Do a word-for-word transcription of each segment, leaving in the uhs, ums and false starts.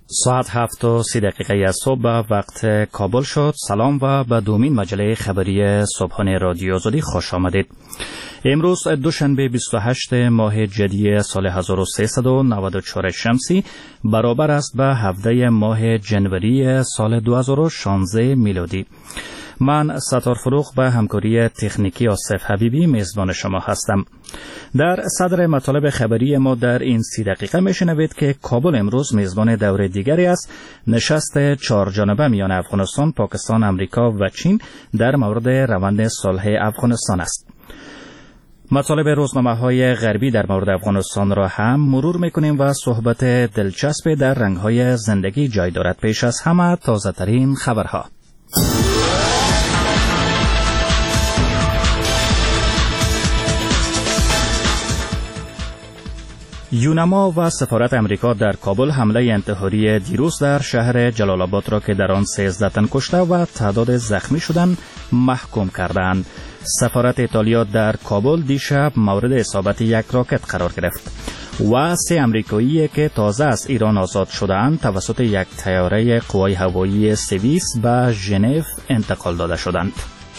ساعت هفت و سی دقیقه از صبح وقت کابل شد. سلام و به دومین مجله خبری صبحانه رادیو آزادی خوش آمدید. امروز دوشنبه بیست و هشتم ماه جدی سال هزار و سیصد و نود و چهار شمسی برابر است به هفدهم ماه جنوری سال دو هزار و شانزده میلادی. من ستار فروغ به همکاری تکنیکی آصف حبیبی میزبان شما هستم. در صدر مطالب خبری ما در این سی دقیقه میشنوید که کابل امروز میزبان دور دیگری است نشست چهار جانبه میان افغانستان، پاکستان، امریکا و چین در مورد روند صلح افغانستان است. مطالب روزنامه‌های غربی در مورد افغانستان را هم مرور میکنیم و صحبت دلچسب در رنگ‌های زندگی جای دارد. پیش از همه تازه‌ترین خبرها. یونما و سفارت امریکا در کابل حمله انتحاری دیروز در شهر جلال آباد را که در آن سیزده تن کشته و تعداد زخمی شدن محکوم کردند. سفارت ایتالیا در کابل دیشب مورد اصابت یک راکت قرار گرفت و سه امریکایی که تازه از ایران آزاد شدند توسط یک طیاره قوای هوایی سوئیس به ژنو انتقال داده شدند.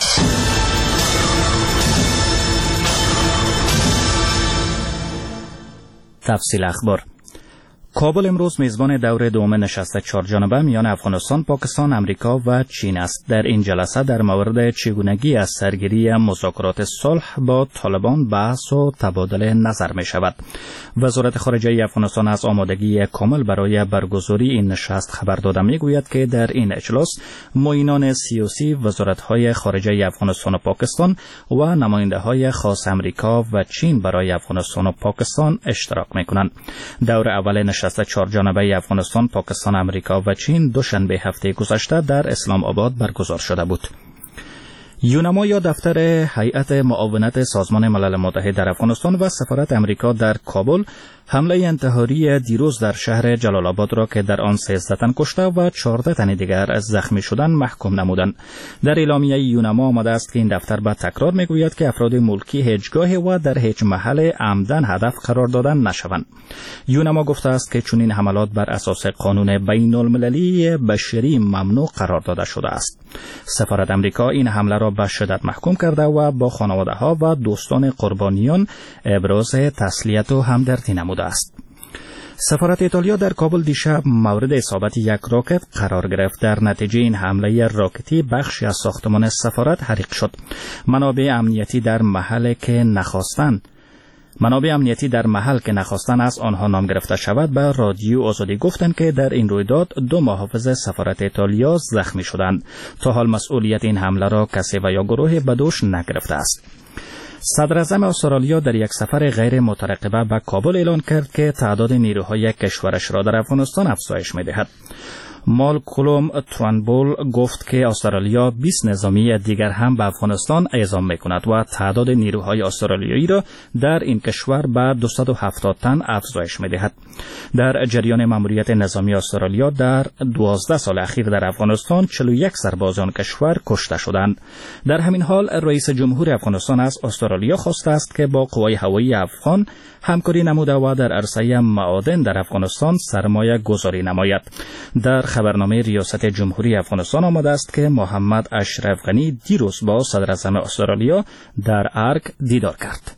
تفصیل اخبار. کابل امروز میزبان دور دوم نشست چهار جانبه میان افغانستان، پاکستان، امریکا و چین است. در این جلسه در مورد چگونگی از سرگیری مذاکرات صلح با طالبان بحث و تبادل نظر می شود. وزارت خارجه افغانستان از آمادگی کامل برای برگزاری این نشست خبر داده می گوید که در این اجلاس معینان سیاسی وزارت‌های خارجه افغانستان و پاکستان و نماینده‌های خاص امریکا و چین برای افغانستان و پاکستان اشتراک می کنند. دور اول نشست چهار جانبه افغانستان، پاکستان، امریکا و چین دوشنبه هفته گذشته در اسلام آباد برگزار شده بود. یونما یا دفتر هیئت معاونت سازمان ملل متحد در افغانستان و سفارت امریکا در کابل حمله انتحاری دیروز در شهر جلال آباد را که در آن سیزده تن کشته و چهارده تن دیگر از زخمی شدن محکوم نمودند. در اعلامیه یونما آمده است که این دفتر به تکرار میگوید که افراد ملکی هیچگاه و در هیچ محل عمدن هدف قرار دادن نشوند. یونما گفته است که چنین حملات بر اساس قانون بین المللی بشری ممنوع قرار داده شده است. سفارت امریکا این حمله را به شدت محکوم کرده و با خانواده‌ها و دوستان قربانیان ابراز تسلیت و همدردی نموده است. سفارت ایتالیا در کابل دیشب مورد اصابت یک راکت قرار گرفت. در نتیجه این حمله راکتی بخشی از ساختمان سفارت حریق شد. منابع امنیتی در محل که نخواستند منابع امنیتی در محل که نخواستن از آنها نام گرفته شود به رادیو آزادی گفتند که در این رویداد دو محافظ سفارت ایتالیا زخمی شدند. تا حال مسئولیت این حمله را کسی و یا گروه به دوش نگرفته است. صدر اعظم استرالیا در یک سفر غیر مترقبه به کابل اعلان کرد که تعداد نیروهای کشورش را در افغانستان افزایش می‌دهد. مالکولم ترانبول گفت که استرالیا بیست نظامی دیگر هم به افغانستان اعزام می‌کند و تعداد نیروهای استرالیایی را در این کشور به دویست و هفتاد تن افزایش می‌دهد. در جریان ماموریت نظامی استرالیا در دوازده سال اخیر در افغانستان چهل و یک سرباز آن کشور کشته شدند. در همین حال رئیس جمهور افغانستان از استرالیا خواسته است که با قوای هوایی افغان همکاری نموده و در عرصه معادن در افغانستان سرمایه گذاری نماید. در خبرنامه ریاست جمهوری افغانستان آمده است که محمد اشرف غنی دیروز با صدر اعظم استرالیا در ارگ دیدار کرد.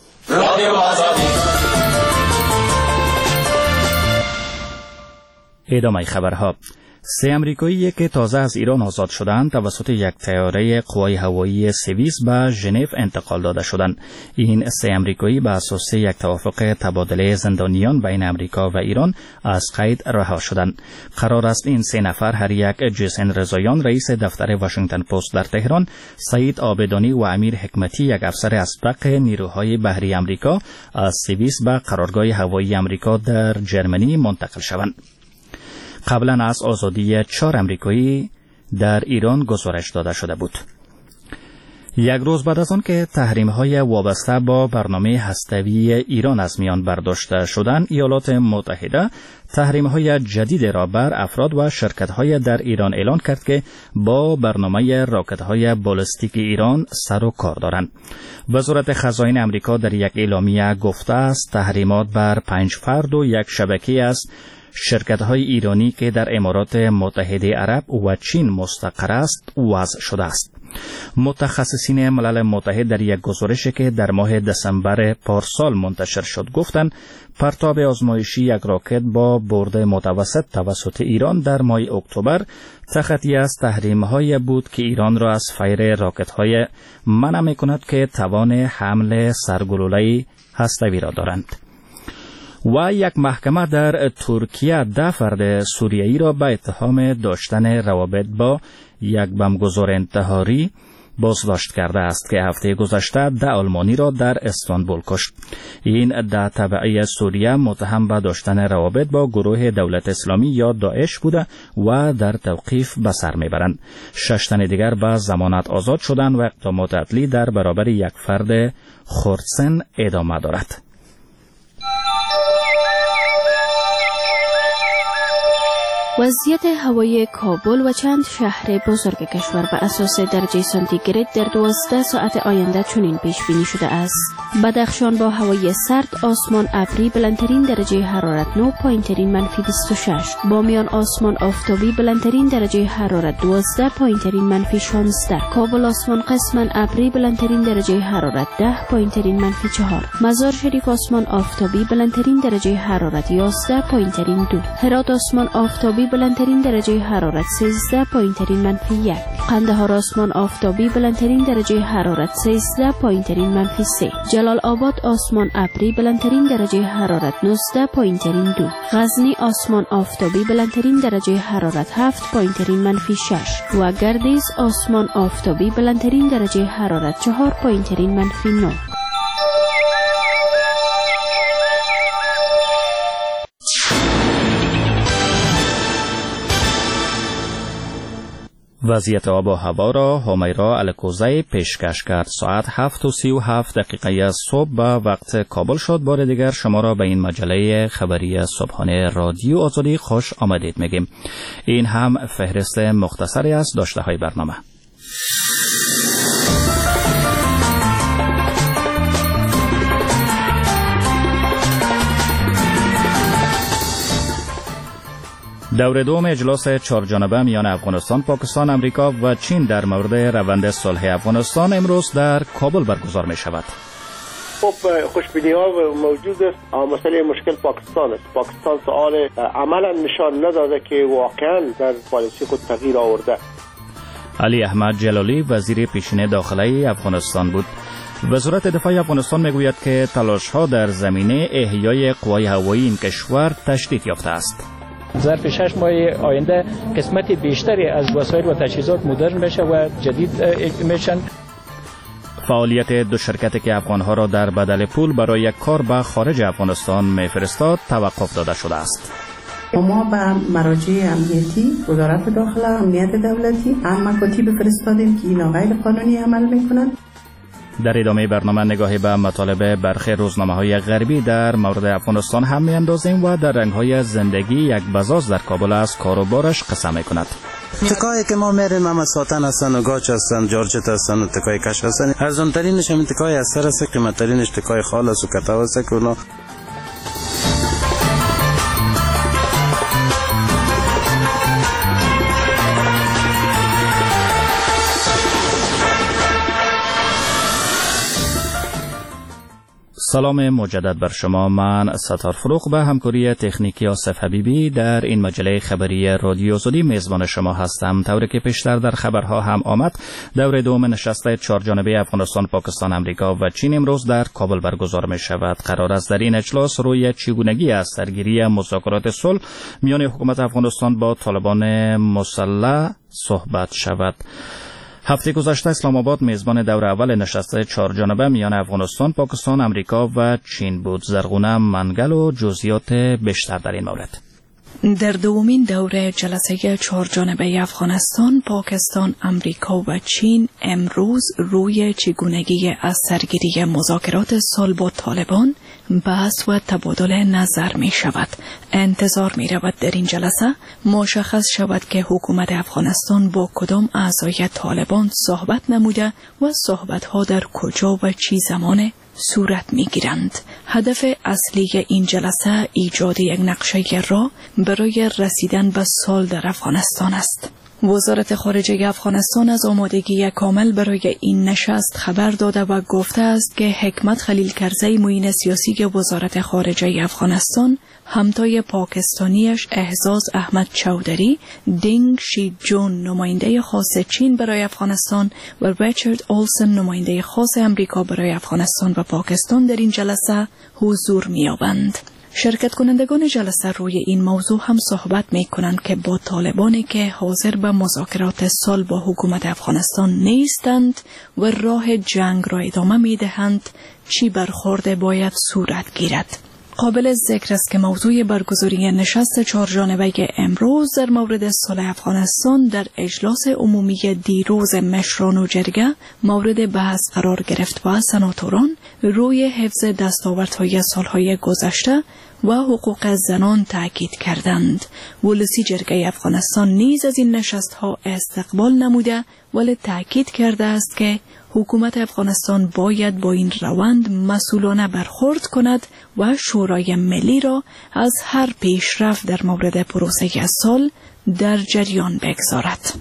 ادامه خبرها. سه امریکایی که تازه از ایران آزاد شدند توسط یک طیاره قوای هوایی سوئیس به ژنو انتقال داده شدند. این سه امریکایی به اساس یک توافق تبادله زندانیان بین امریکا و ایران از قید رها شدند. قرار است این سه نفر هر یک جیسن رضاییان رئیس دفتر واشنگتن پست در تهران، سعید عابدانی و امیر حکمتی یک افسر اسبق نیروهای بحری امریکا از سوئیس به قرارگاه هوایی امریکا در جرمنی منتقل شوند. قبلا از آزادی چهار امریکایی در ایران گزارش داده شده بود. یک روز بعد از آن که تحریم‌های وابسته با برنامه هسته‌ای ایران از میان برداشته شدند، ایالات متحده تحریم‌های جدید را بر افراد و شرکت‌های در ایران اعلان کرد که با برنامه راکت‌های بالستیک ایران سر و کار دارند. وزارت خزائن امریکا در یک اعلامیه گفته است تحریمات بر پنج فرد و یک شبکه است شرکت‌های ایرانی که در امارات متحده عرب و چین مستقر است وضع شده است. متخصصین ملل متحد در یک گزارشی که در ماه دسامبر پارسال منتشر شد گفتند پرتاب آزمایشی یک راکت با برد متوسط توسط ایران در ماه اکتبر تخطی از تحریم‌های بود که ایران را از فیر راکت‌های منع می‌کند که توان حمل سرگلوله هسته‌ای را دارند. و یک محکمه در ترکیه ده فرد سوریایی را به اتهام داشتن روابط با یک بمبگذار انتحاری بازداشت کرده است که هفته گذشته ده آلمانی را در استانبول کشت. این ده تبعی سوریه متهم به داشتن روابط با گروه دولت اسلامی یا داعش بوده و در توقیف به سر میبرند. شش تن دیگر به ضمانت آزاد شدند و اقدامات عدلی در برابر یک فرد خردسن ادامه دارد. وضعیت هوایی کابل و چند شهر بزرگ کشور به اساس درجه سانتیگراد در دوازده ساعت آینده چنین پیش بینی شده است. بدخشان با هوای سرد، آسمان ابری، بلندترین درجه حرارت نه، پایینترین منفی بیست و شش. بامیان آسمان آفتابی، بلندترین درجه حرارت دوازده، پایینترین منفی شانزده. کابل آسمان قسما ابری، بلندترین درجه حرارت ده، پایینترین منفی چهار. مزار شریف آسمان آفتابی، بلندترین درجه حرارت یازده، پایینترین دو. هرات آسمان آفتابی، بلندترین درجه حرارت سیزده، پایینترین منفی یک. قندهار آسمان آفتابی، بلندترین درجه حرارت سیزده، پایینترین منفی سه. جلال آباد آسمان ابری، بلندترین درجه حرارت نوزده، پایینترین دو. غزنی آسمان آفتابی، بلندترین درجه حرارت هفت، پایینترین منفی شش. و گردیز آسمان آفتابی، بلندترین درجه حرارت چهار، پایینترین منفی نه. وضعیت آب و هوا را همیرا الکوزی پیشکش کرد. ساعت هفت و سی و هفت دقیقه از صبح به وقت کابل شد. بار دیگر شما را به این مجله خبری صبحانه رادیو آزادی خوش آمدید میگیم. این هم فهرست مختصری از داشته های برنامه. دور دوم اجلاس چهارجانبه میان افغانستان، پاکستان، امریکا و چین در مورد روند صلح افغانستان امروز در کابل برگزار می شود. خب خوشبینی ها موجود است. مسئله مشکل پاکستان است. پاکستان سوال عملا نشان نداده که واقعا در پالیسی خود تغییر آورده. علی احمد جلالی وزیر پیشین داخلی افغانستان بود. وزارت دفاع افغانستان میگوید که تلاش ها در زمینه احیای قوای هوایی این کشور تشدید یافته است. ظرف شش ماه آینده قسمت بیشتری از وسایل و تجهیزات مدرن میشه و جدید میشن. فعالیت دو شرکتی که افغانها را در بدل پول برای کار به خارج افغانستان میفرستاد توقف داده شده است. ما به مراجع امنیتی، وزارت داخله، امنیت دولتی هم مکاتیب فرستادیم که اینا غیر قانونی عمل میکنند. در ادامه برنامه نگاهی به مطالب برخی روزنامه‌های غربی در مورد افغانستان هم می‌اندازیم و در رنگ‌های زندگی یک بزاز در کابل از کار و بارش قصه می‌کند. تکایی که ما میریم هم ساتن هستن و گاچ هستن، جارجت هستن و تکای کش هستن. ارزان ترینش هم تکای اثر است، قیمت ترینش تکای خال است و کتاو است که اونا سلام مجدد بر شما. من ستار فروغ به همکاری تکنیکی آصف حبیبی در این مجله خبری رادیو آزادی میزبان شما هستم. طوری که پیشتر در خبرها هم آمد، دور دوم نشست چهارجانبه افغانستان، پاکستان، امریکا و چین امروز در کابل برگزار می شود. قرار است در این اجلاس روی چگونگی از سرگیری مذاکرات صلح میان حکومت افغانستان با طالبان مسلح صحبت شود. هفته گذشته اسلام آباد میزبان دور اول نشست چهارجانبه میان افغانستان، پاکستان، امریکا و چین بود. زرغونه منگل و جزئیات بیشتر در این مورد. در دومین دوره جلسه چهارجانبه افغانستان، پاکستان، امریکا و چین امروز روی چگونگی از سرگیری مذاکرات صلح با طالبان بحث و تبادل نظر می شود. انتظار می رود در این جلسه مشخص شود که حکومت افغانستان با کدام اعضای طالبان صحبت نموده و صحبت ها در کجا و چی زمان صورت می گیرند. هدف اصلی این جلسه ایجاد یک نقشه راه برای رسیدن به صلح در افغانستان است. وزارت خارجه افغانستان از آمادگی کامل برای این نشست خبر داده و گفته است که حکمت خلیل کرزی معین سیاسی وزارت خارجه افغانستان همتای پاکستانیش اعزاز احمد چودری، دینگ شی جون نماینده خاص چین برای افغانستان و ریچارد اولسن نماینده خاص امریکا برای افغانستان و پاکستان در این جلسه حضور می‌یابند. شرکت کنندگان جلسه روی این موضوع هم صحبت می کنند که با طالبانی که حاضر به مذاکرات صلح با حکومت افغانستان نیستند و راه جنگ را ادامه می دهند چی برخورد باید صورت گیرد. قابل ذکر است که موضوع برگزاری نشست چهارجانبه امروز در مورد صلح افغانستان در اجلاس عمومی دیروز مشران و جرگه مورد بحث قرار گرفت و سناتوران روی حفظ دستاوردهای سالهای گذشته و حقوق زنان تاکید کردند. ولسی جرگه افغانستان نیز از این نشست‌ها استقبال نموده ولی تاکید کرده است که حکومت افغانستان باید با این روند مسئولانه برخورد کند و شورای ملی را از هر پیشرفت در مورد پروسه صلح در جریان بگذارد.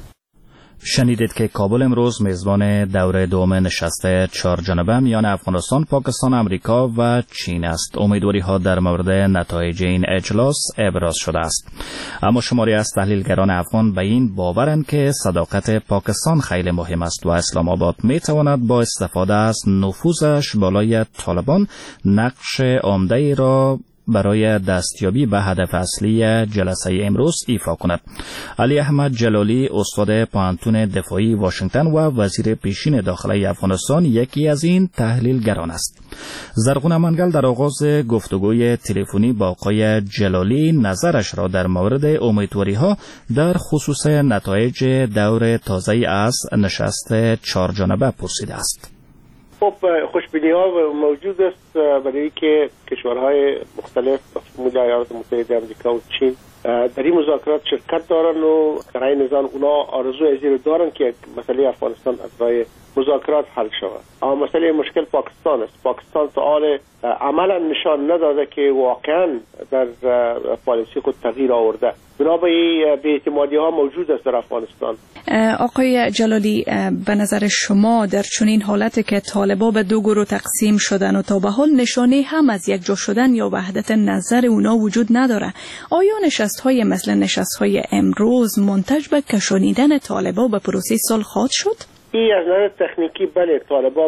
شنیدید که کابل امروز میزبان دوره دوم نشست چهار جانبه میان افغانستان، پاکستان، امریکا و چین است. امیدواری ها در مورد نتایج این اجلاس ابراز شده است. اما شماری از تحلیلگران افغان به این باورند که صداقت پاکستان خیلی مهم است و اسلام آباد می تواند با استفاده از نفوذش بالای طالبان نقش عمده را برای دستیابی به هدف اصلی جلسه امروز ایفا کند. علی احمد جلالی، استاد پوهنتون دفاعی واشنگتن و وزیر پیشین داخلی افغانستان، یکی از این تحلیلگران است. زرغون منگل در آغاز گفتگوی تلفنی با آقای جلالی نظرش را در مورد امیدواری‌ها در خصوص نتایج دور تازه از نشست چهار جانبه پرسیده است. خب خوشبینی ها موجود است برای که کشورهای مختلف مثل ایالات متحده آمریکا و چین در این مذاکرات شرکت دارن و در این نظام اونا آرزو از این دارن که مسئله افغانستان از راه مذاکرات حل شود. اما مسئله مشکل پاکستان است. پاکستان تا حال عملا نشان نداده که واقعا در پالیسی خود تغییر آورده. بنابراین بی‌اعتمادی ها موجود است در افغانستان. آقای جلالی، به نظر شما در چنین حالتی که طالبان به دو گروه تقسیم شدن و تا به حال نشانه هم از یک جا شدن یا وحدت نظر اونا وجود نداره، آیا نشست های مثل نشست های امروز منتج به کشانیدن طالبان به پروسه صلح خواهد شد؟ این از نظر تکنیکی بله، طالبان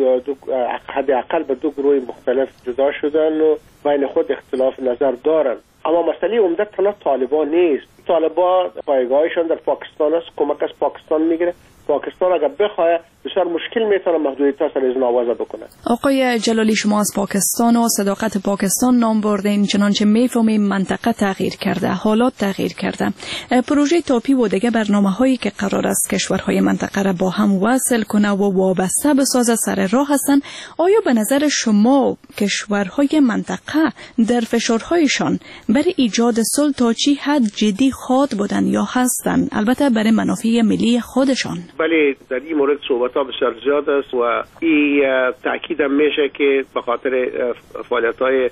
حداقل به دو گروه مختلف جدا شدن و بین خود اختلاف نظر دارن. اما مسئله عمده تنها طالبان نیست. طالبان پایگاهشان در پاکستان است، کمک از پاکستان میگیره. پاکستان اگر بخواه بسیار مشکل میتونه محدودیت‌ها سر از نوازه بکنه. آقای جلالی، شما از پاکستان و صداقت پاکستان نام بردین، چنانچه میفهمیم منطقه تغییر کرده، حالات تغییر کرده. پروژه تاپی و دیگه برنامه‌هایی که قرار است کشورهای منطقه را با هم وصل کنه و وابسته بسازه سر راه هستن. آیا به نظر شما کشورهای منطقه در فشارهایشان برای ایجاد صلح تا چی حد جدی خواهد بودن یا هستن، البته برای منافع ملی خودشان؟ بله، در این مورد صحبت‌ها بسیار زیاد است و این تأکید هم میشه که به خاطر فعالیت‌های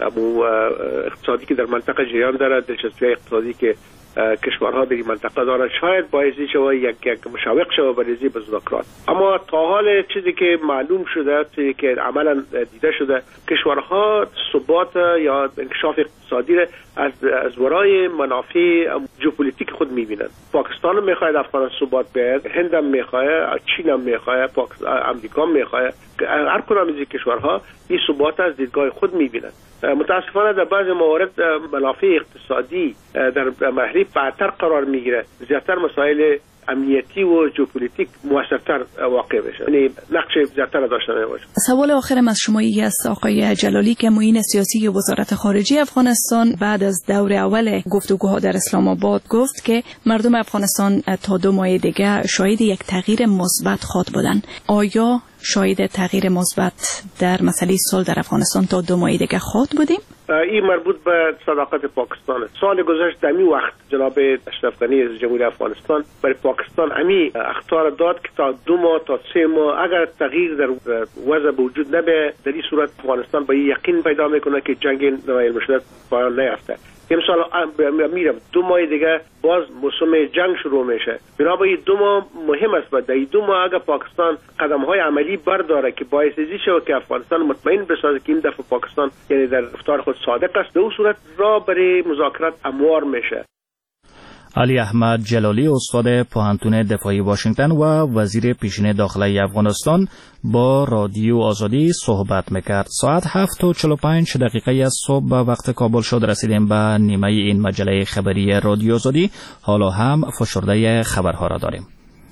اقتصادی که در منطقه جریان دارد، دلچسپی اقتصادی که کشورها در این منطقه دارند، شاید باعثی شود یک یک مشوق شود برای مذاکرات. اما تا حال چیزی که معلوم شده، چیزی که عملا دیده شده، کشورها ثبات یا انکشاف اقتصادی را از از ورای منافع ژئوپلیتیک خود می‌بینند. پاکستان هم می‌خواهد افغانستان ثبات بیاید، هند هم می‌خواهد، چین هم می‌خواهد، امریکا هم می‌خواهد. هر کدام از این کشورها این ثبات از دیدگاه خود می‌بینند. متاسفانه در بعض موارد منافع اقتصادی در محلی بعدتر قرار میگیره، زیادتر مسائل امنیتی و ژئوپلیتیک موثرتر واقع بشه، یعنی نقش زیادتر داشته باشه. سوال آخرم از شما این است آقای جلالی که معین سیاسی وزارت خارجه افغانستان بعد از دور اول گفتگوها در اسلام آباد گفت که مردم افغانستان تا دو ماه دیگه شاهد یک تغییر مثبت خواهد بودن. آیا شاهد تغییر مثبت در مسئله صلح در افغانستان تا دو ماه دیگه خواهد بودیم؟ این مربوط به صداقت پاکستان. سال گذشته دمی وقت جناب اشرف غنی رئیس جمهوری افغانستان برای پاکستان امی اخطار داد که تا دو ماه تا سه ماه اگر تغییر در وضع وجود نبه، در این صورت افغانستان با یقین پیدا میکنه که جنگ نوای الملل پایان نیافته. امسال میرم دو ماه دیگه باز موسم جنگ شروع میشه. بنابراین دو ماه مهم است. و در دو ماه اگر پاکستان قدم های عملی برداره که باعث ازی شود که افغانستان مطمئن بسازه که این دفعه پاکستان یعنی در رفتار خود صادق است، در اون صورت راه برای مذاکرات هموار میشه. علی احمد جلالی استاد پوهنتون دفاعی واشنگتن و وزیر پیشین داخلی افغانستان با رادیو آزادی صحبت میکرد. ساعت هفت و چهل و پنج دقیقه از صبح به وقت کابل شد. رسیدیم به نیمه این مجله خبری رادیو آزادی. حالا هم فشرده خبرها را داریم.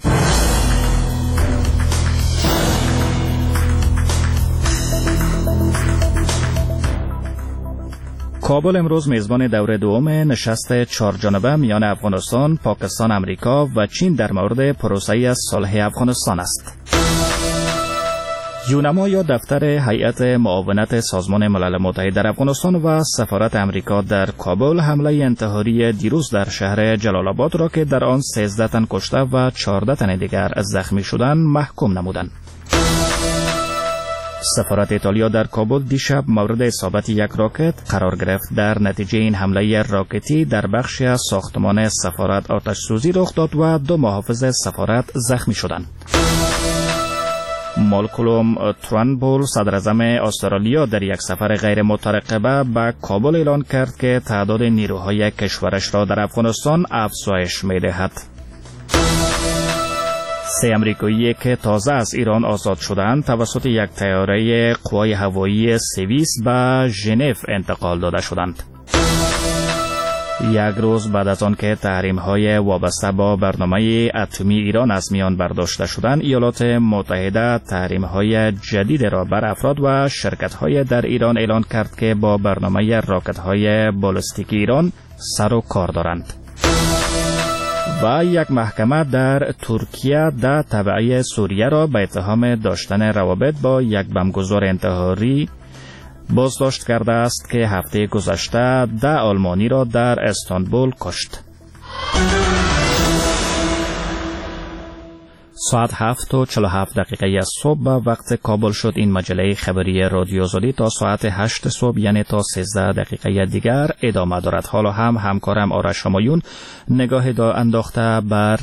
کابل امروز میزبان دوره دوم نشست چهارجانبه میان افغانستان، پاکستان، امریکا و چین در مورد پروسه صلح افغانستان است. یونما یا دفتر هیئت معاونت سازمان ملل متحد در افغانستان و سفارت امریکا در کابل حمله انتحاری دیروز در شهر جلال آباد را که در آن سیزده تن کشته و چهارده تن دیگر زخمی شدند محکوم نمودند. سفارت ایتالیا در کابل دیشب مورد اصابت یک راکت قرار گرفت. در نتیجه این حمله راکتی در بخشی از ساختمان سفارت آتش سوزی رخ داد و دو محافظ سفارت زخمی شدند. مالکولم ترانبول صدراعظم استرالیا در یک سفر غیر مترقبه به کابل اعلان کرد که تعداد نیروهای کشورش را در افغانستان افزایش می‌دهد. سه امریکایی که تازه از ایران آزاد شدند توسط یک طیاره قوای هوایی سوئیس به ژنو انتقال داده شدند. یک روز بعد از آن که تحریم‌های وابسته با برنامه اتمی ایران از میان برداشته شدند، ایالات متحده تحریم‌های جدید را بر افراد و شرکت‌های در ایران اعلان کرد که با برنامه راکت‌های بالستیک ایران سر و کار دارند. و یک محکمه در ترکیه ده تبعه سوریه را به اتهام داشتن روابط با یک بمبگذار انتحاری بازداشت کرده است که هفته گذشته ده آلمانی را در استانبول کشت. ساعت هفت و چهل و هفت دقیقه از صبح به وقت کابل شد. این مجله خبری رادیو آزادی تا ساعت هشت صبح یعنی تا سیزده دقیقه دیگر ادامه دارد. حالا هم همکارم آرش همایون نگاهی انداخته بر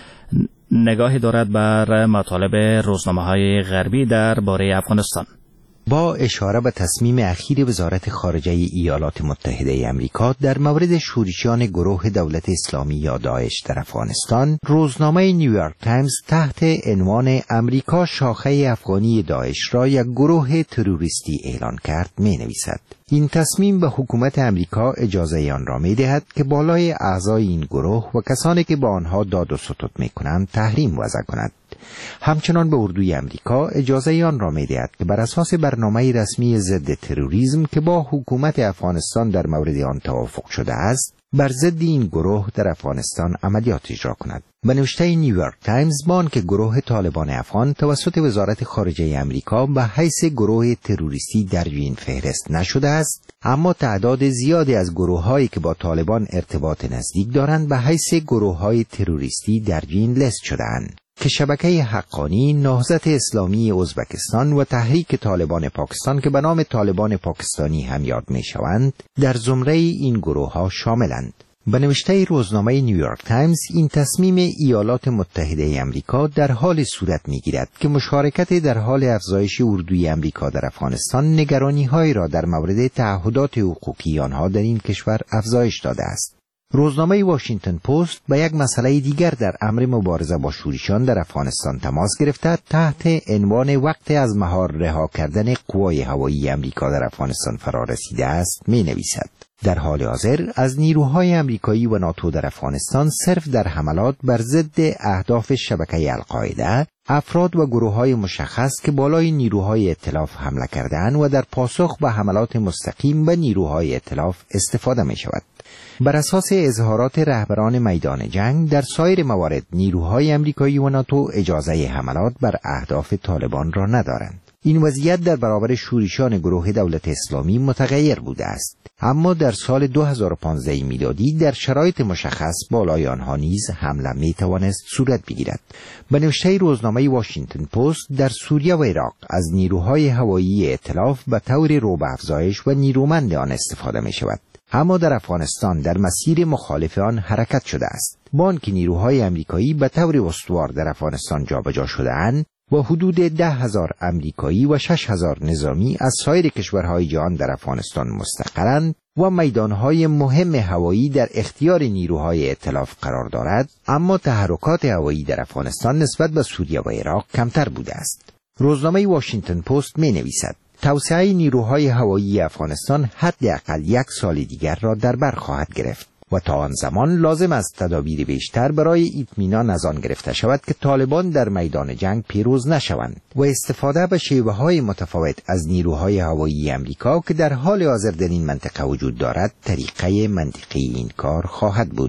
نگاهی دارد بر مطالب روزنامه‌های غربی درباره افغانستان. با اشاره به تصمیم اخیر وزارت خارجه ایالات متحده آمریکا در مورد شورشیان گروه دولت اسلامی یا داعش در افغانستان، روزنامه نیویورک تایمز تحت عنوان امریکا شاخه افغانی داعش را یک گروه تروریستی اعلان کرد می نویسد: این تصمیم به حکومت امریکا اجازه آن را می دهد که بالای اعضای این گروه و کسانی که با آنها داد و ستد می کنند تحریم وضع کند. همچنان به اردوی امریکا اجازه آن را می دهد که بر اساس برنامه رسمی ضد تروریسم که با حکومت افغانستان در مورد آن توافق شده است، بر ضد این گروه در افغانستان عملیات اجرا کند. به نوشته نیویورک تایمز، با که گروه طالبان افغان توسط وزارت خارجه امریکا به حیث گروه تروریستی در این فهرست نشده است، اما تعداد زیادی از گروه‌هایی که با طالبان ارتباط نزدیک دارند به حیث گروه‌های تروریستی در این لیست شده‌اند که شبکه حقانی، نهضت اسلامی ازبکستان و تحریک طالبان پاکستان که به نام طالبان پاکستانی هم یاد می‌شوند در زمره این گروه‌ها شاملند. به نوشته روزنامه نیویورک تایمز، این تصمیم ایالات متحده آمریکا در حال صورت می‌گیرد که مشارکت در حال افزایش اردوی آمریکا در افغانستان نگرانی‌هایی را در مورد تعهدات حقوقی آنها در این کشور افزایش داده است. روزنامه واشنگتن پست به یک مسئله دیگر در امر مبارزه با شورشیان در افغانستان تماس گرفته تحت عنوان وقت از مهار رها کردن قوای هوایی آمریکا در افغانستان فرا رسیده است می نویسد: در حال حاضر از نیروهای آمریکایی و ناتو در افغانستان صرف در حملات بر ضد اهداف شبکه القاعده، افراد و گروه‌های مشخص که بالای نیروهای ائتلاف حمله کرده‌اند و در پاسخ به حملات مستقیم به نیروهای ائتلاف استفاده می‌شود. بر اساس اظهارات رهبران میدان جنگ، در سایر موارد نیروهای آمریکایی و ناتو اجازه حملات بر اهداف طالبان را ندارند. این وضعیت در برابر شورشیان گروه دولت اسلامی متغیر بوده است. اما در سال دو هزار و پانزده میلادی در شرایط مشخص بالای آنها نیز حمله می توانست صورت بگیرد. به نوشته روزنامه واشنگتن پست، در سوریه و عراق از نیروهای هوایی ائتلاف به طور رو به افزایش و نیرومند آن استفاده می شود. اما در افغانستان در مسیر مخالف آن حرکت شده است. با آنکه نیروهای امریکایی به طور استوار در افغانستان جابجا شده‌اند و حدود ده هزار امریکایی و شش هزار نظامی از سایر کشورهای جهان در افغانستان مستقرند و میدانهای مهم هوایی در اختیار نیروهای ائتلاف قرار دارد، اما تحرکات هوایی در افغانستان نسبت به سوریه و عراق کمتر بوده است. روزنامه واشنگتن پست می نویسد توسعه نیروهای هوایی افغانستان حداقل یک سال دیگر را در بر خواهد گرفت و تا آن زمان لازم است تدابیر بیشتر برای اطمینان از آن گرفته شود که طالبان در میدان جنگ پیروز نشوند و استفاده به شیوه‌های متفاوت از نیروهای هوایی امریکا که در حال حاضر در این منطقه وجود دارد طریقه منطقی این کار خواهد بود.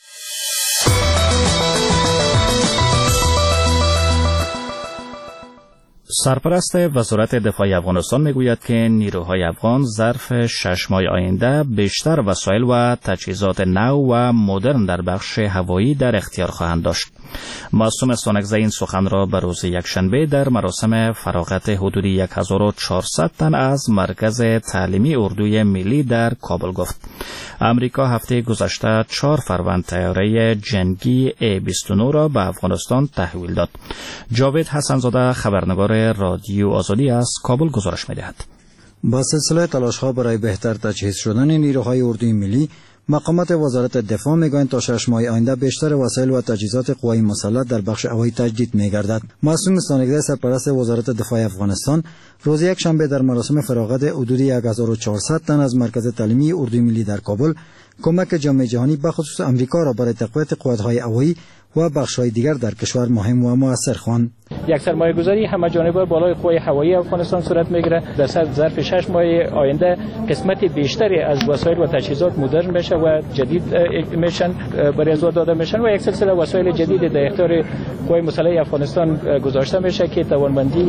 سرپرست وزارت دفاع افغانستان میگوید که نیروهای افغان ظرف شش ماه آینده بیشتر وسایل و تجهیزات نو و مدرن در بخش هوایی در اختیار خواهند داشت. معصوم سانکزی این سخن را به روز یکشنبه در مراسم فراغت حدود هزار و چهارصد تن از مرکز تعلیمی اردوی ملی در کابل گفت. امریکا هفته گذشته چهار فروند طیاره جنگی ای بیست و نه را به افغانستان تحویل داد. جاوید حسنزاده خبرنگار رادیو آزادی از کابل گزارش می‌دهد. با سلسله تلاش‌ها برای بهتر تجهیز شدن نیروهای اردوی ملی، مقامات وزارت دفاع میگویند تا شش ماه آینده بیشتر وسایل و تجهیزات قوای مسلح در بخش هوایی تجدید می‌گردد. معصوم سانکزی سرپرست وزارت دفاع افغانستان روز یکشنبه در مراسم فراغت حدود هزار و چهارصد تن از مرکز تعلیمی اردوی ملی در کابل کمک جامعه جهانی به خصوص امریکا را برای تقویت قوت‌های هوایی و بخش‌های دیگر در کشور مهم و مؤثر خواند. یک سرمایه‌گذاری همه جانبه بالای قوای هوایی افغانستان صورت می‌گیرد. در ظرف شش ماه آینده قسمت بیشتری از وسایل و تجهیزات مدرن میشه و جدید میشن برای ازوا داده میشن و یک سلسله وسایل جدید در اختیار قوای مسلح افغانستان گذاشته میشه که توانمندی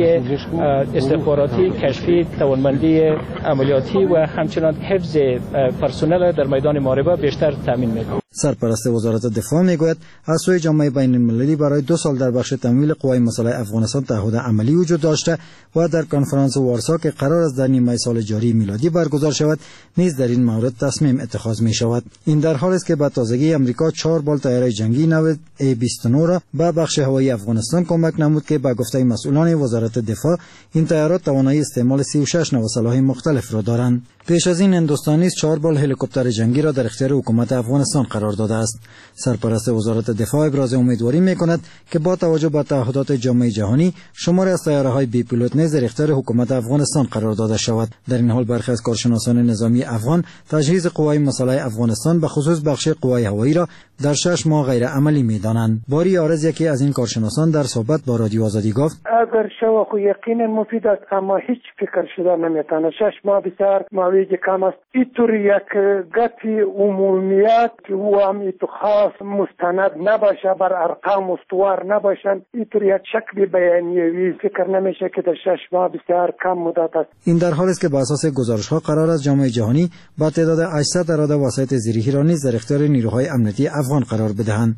استخباراتی، کشفی، توانمندی عملیاتی و همچنان حفظ پرسنل در میدان محاربه بیشتر تامین میکنه. سرپرست وزارت دفاع میگوید از سوی جامعه بین المللی برای دو سال در بخش تمویل قوای مسلح افغانستان تعهد عملی وجود داشته و در کنفرانس وارسا که قرار است در نیمه سال جاری میلادی برگزار شود نیز در این مورد تصمیم اتخاذ می شود. این در حالی است که به تازگی امریکا چهار بال طیاره جنگی نو ای بیست و نه را به بخش هوایی افغانستان کمک نمود که به گفته مسئولان وزارت دفاع این طیارات توانایی استعمال سی و شش نوع سلاح مختلف را دارند. پیش از این هندوستانی چهار بال هلیکوپتر جنگی را در اختیار حکومت افغانستان قرار داده است. سرپرست وزارت دفاع ابراز امیدواری می‌کند که با توجه به تعهدات جامعه جهانی شماری از طیاره‌های بی پیلوت نیز در اختیار حکومت افغانستان قرار داده شود. در این حال برخی از کارشناسان نظامی افغان تجهیز قوای مسلح افغانستان به خصوص بخش قوای هوایی را در شش ماه غیر عملی می‌دانند. باری عارض یکی از این کارشناسان در صحبت با رادیو آزادی گفت: اگر شو خو یقینا مفید است اما هیچ فکر شده نمیتونه. شش ماه بسیار ماوی کم است. اینطور یک گپی عمومیت و هم تو خاص مستند نباشه، بر ارقام استوار نباشند، اینطور یک شکل بیانیه‌ای فکر نمیشه که در شش ماه بسیار کم مدت است. این در حالی است که بر اساس گزارش‌ها قرار است جامعه جهانی با تعداد هشتصد اراده وسایط زیرهی را نیز در اختیار نیروهای امنیتی افغان قرار بدهند.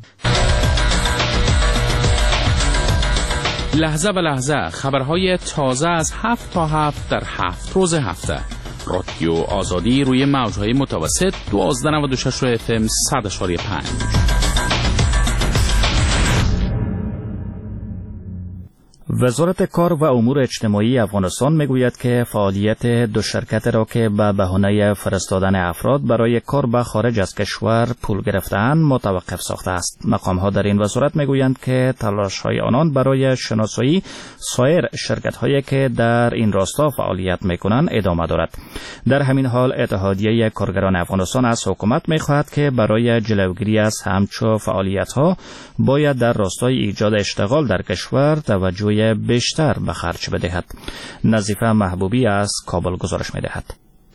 لحظه به لحظه خبرهای تازه از هفت تا هفت در هفت روز هفته. رادیو آزادی روی موجهای متوسط دوازده نود و شش اف ام صد اشاری پنج. وزارت کار و امور اجتماعی افغانستان میگوید که فعالیت دو شرکت را که به بهانه فرستادن افراد برای کار به خارج از کشور پول گرفته‌اند متوقف ساخته است. مقام‌ها در این وزارت میگویند که تلاش‌های آنان برای شناسایی سایر شرکت‌هایی که در این راستا فعالیت می‌کنند ادامه دارد. در همین حال اتحادیه کارگران افغانستان از حکومت می‌خواهد که برای جلوگیری از همچو فعالیت‌ها باید در راستای ایجاد اشتغال در کشور توجه بیشتر به خرج بدهد. نظیفه محبوبی از کابل گزارش می‌دهد.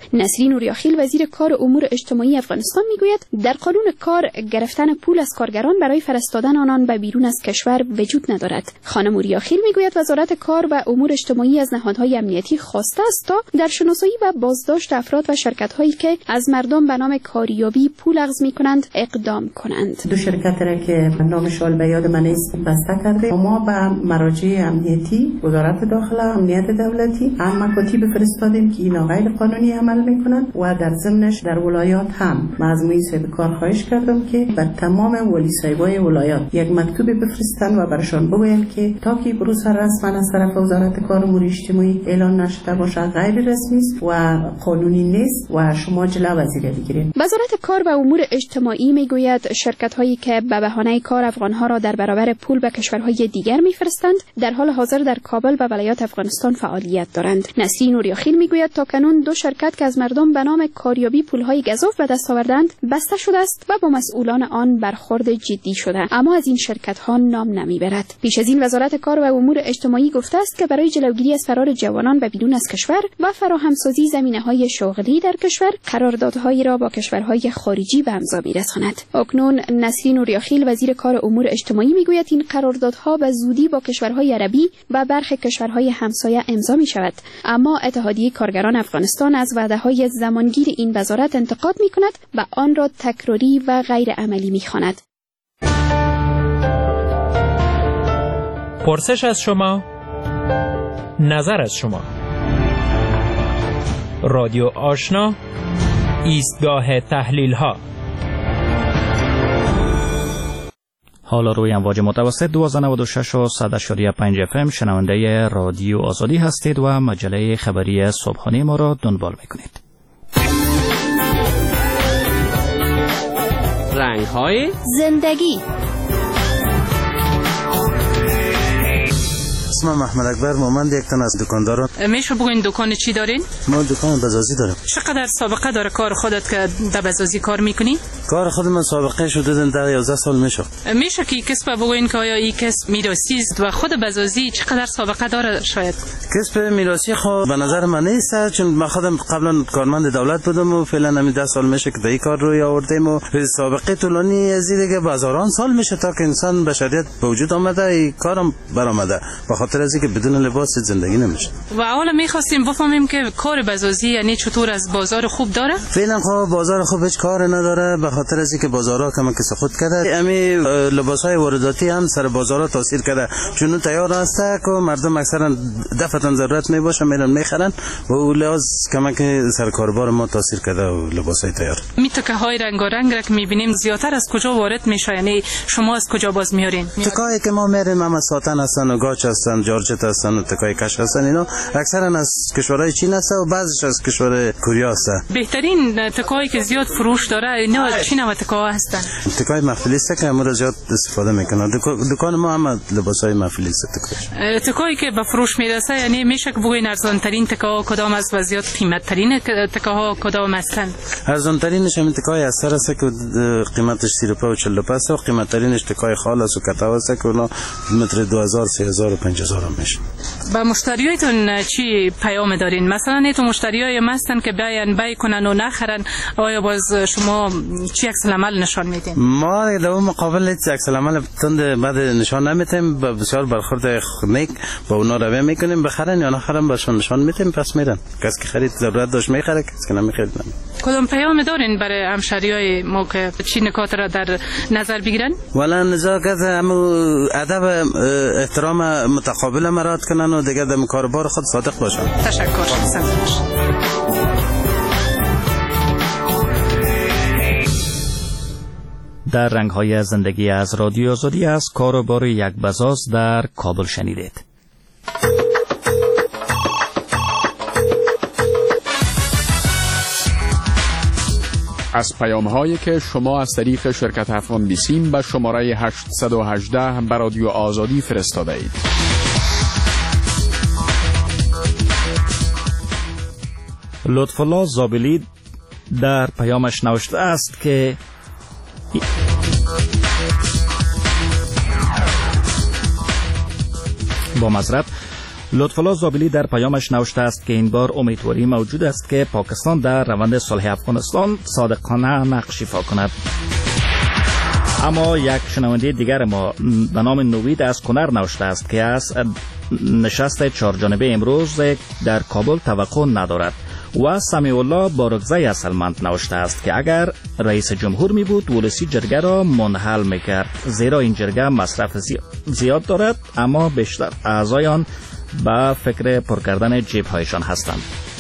نسرین اوریاخیل وزیر کار امور اجتماعی افغانستان میگوید در قانون کار گرفتن پول از کارگران برای فرستادن آنان به بیرون از کشور وجود ندارد. خانم اوریاخیل میگوید وزارت کار و امور اجتماعی از نهادهای امنیتی خواسته است تا در شناسایی و بازداشت افراد و شرکت‌هایی که از مردم به نام کاریابی پول اخذ می‌کنند اقدام کنند. دو شرکت را که نامشان به یاد من است بسته کرده، ما به مراجع امنیتی وزارت داخله، امنیت دولتی هم مکاتیب فرستادیم که اینا غیر قانونی عمل میکنند و در ضمنش در ولایات هم مجموعه صاحب کار خواهش کردم که بر تمام ولی صاحبای ولایات یک مکتوب بفرستن و برشان بگویند که تا که پروسه رسما از طرف وزارت کار امور اجتماعی اعلان نشده باشه غیر رسمی است و قانونی نیست و شما جلو وزیر بگیرید. وزارت کار و امور اجتماعی میگوید شرکت هایی که به بهانه کار افغان ها را در برابر پول به کشورهای دیگر میفرستند در حال حاضر در کابل و ولایات افغانستان فعالیت دارند. نسرین اوریاخیل میگوید تا کنون دو شرکت که از مردم به نام کاریابی پولهای گزاف به دست آوردند بسته شده است و با مسئولان آن برخورد جدی شده، اما از این شرکت ها نام نمیبرد. پیش از این وزارت کار و امور اجتماعی گفته است که برای جلوگیری از فرار جوانان به بیرون از کشور و فراهمسازی زمینه‌های شغلی در کشور قراردادهایی را با کشورهای خارجی به امضا می‌رساند. اکنون نسرین اوریاخیل وزیر کار امور اجتماعی میگوید این قراردادها به زودی با کشورهای عربی و برخی کشورهای همسایه امضا می‌شود، اما اتحادیه کارگران افغانستان از وعده‌های زمانگیر این وزارت انتقاد می‌کند و آن را تکراری و غیر عملی می‌خواند. پرسش از شما، نظر از شما. رادیو آشنا، ایستگاه تحلیل ها. حالا روی امواج متوسط دوازده نود و شش و صد اشاریه پنج اف ام شنونده رادیو آزادی هستید و مجله خبری صبحانه ما را دنبال میکنید. رنگ های زندگی. اسمم محمد اکبر مومند، یک تن از دکانداران. میشه بگوین دکان چی دارین؟ ما دکان بزازی دارم. چقدر سابقه داره کار خودت که در بزازی کار میکنی؟ کار خود من سابقه شده در یازده سال میشه. میشه که کسب بگوین که آیا این کسب میراثی است و خود بزازی چقدر سابقه داره؟ شاید کسب میراثی خود به نظر من نیست، چون من خودم قبلا کارمند دولت بودم و فعلا همین ده سال میشه که در این کار روی آوردیم و سابقه طولانی از دیگه هزاران سال میشه تا که انسان بشریت به وجود آمده، این کارم برآمده، به خاطر از اینکه بدون لباس زندگی نمیشه. و حالا میخواستیم بفهمیم که کار بزازی یعنی چطور، از بازار خوب داره؟ فعلا خب بازار خوب هیچ کار نداره، به خاطر از اینکه بازارها کمک سقوط کرده. همین لباسهای وارداتی هم سر بازارها تاثیر کرده، چون تیار است که مردم اکثرا دفعتن ضرورت میباشه میرن میخرن و لحاظ کمک سر کاربار ما تاثیر کرده و لباسای تیار. میتکه های رنگارنگ را که میبینیم زیادتر از کجا وارد میشه؟ یعنی شما از کجا باز میارین؟ تکایی که ما میریم هم از ساتن هستن و گاچ هستن، جورجت هستن و تکای کش هستن، اینا اکثرا از کشورهای چین هستن و بعضیش از کشور کره هستن. بهترین تکایی که زیاد فروش داره اینا چی نوع تکا هستن؟ تکای محفلی است که ما زیاد استفاده میکنن. دکان ما هم لباسای محفلی است. تکای تکایی که به فروش میرسه یعنی میشه که بگوین ارزان ترین تکا کدام است و زیاد قیمت ترین تکاها کدام هستند؟ ارزان ترینش همین تکای اثر است که قیمتش سی روپیه و چهل روپیه است و قیمت ترینش تکای خال است و کتاو است که اونا متر دو هزار سه هزار و پنج هزار میشه. با مشتریایتون چی پیام دارین؟ مثلا نیتون مشتریای هستن که بیان بای کنن و نخرن، آیا باز شما چی عکس العمل نشان میدین؟ ما در اون مقابل عکس العمل تند بعد نشان نمیدیم، بسیار برخورد نیک با اونا روی میکنیم، بخرن یا نخرن بهشون نشان میدیم، پس میرن. کسی که خرید ضرورت داشت میخره، کسی که نمیخرید نمیخره. کدام پیام دارین برای همشهریای ما که چی نکات را در نظر بگیرن؟ ولا نزاکت هم ادب احترام متقابل مراد کنن و دیگه در کاربار خود صادق باشن. تشکر. در رنگ‌های زندگی از رادیو آزادی از کاروبار یک بزاز در کابل شنیدید. از پیام‌هایی که شما از طریق شرکت افغان بیسیم به شماره هشتصد و هجده به رادیو آزادی فرستاده اید. لطف‌الله زابلی در پیامش نوشته است که با معذرت لطفالله زابلی در پیامش نوشته است که این بار امیدواری موجود است که پاکستان در روند صلح افغانستان صادقانه نقش ایفا کند. اما یک شنونده دیگر ما به نام نوید از کنر نوشته است که از نشست چهارجانبه امروز در کابل توقع ندارد و سمیع الله بارگزی اصلمند نوشته است که اگر رئیس جمهور می بود ولسی جرگه را منحل می کرد، زیرا این جرگه مصرف زیاد دارد اما بیشتر اعضای آن به فکر پر کردن جیب هایشان هستند.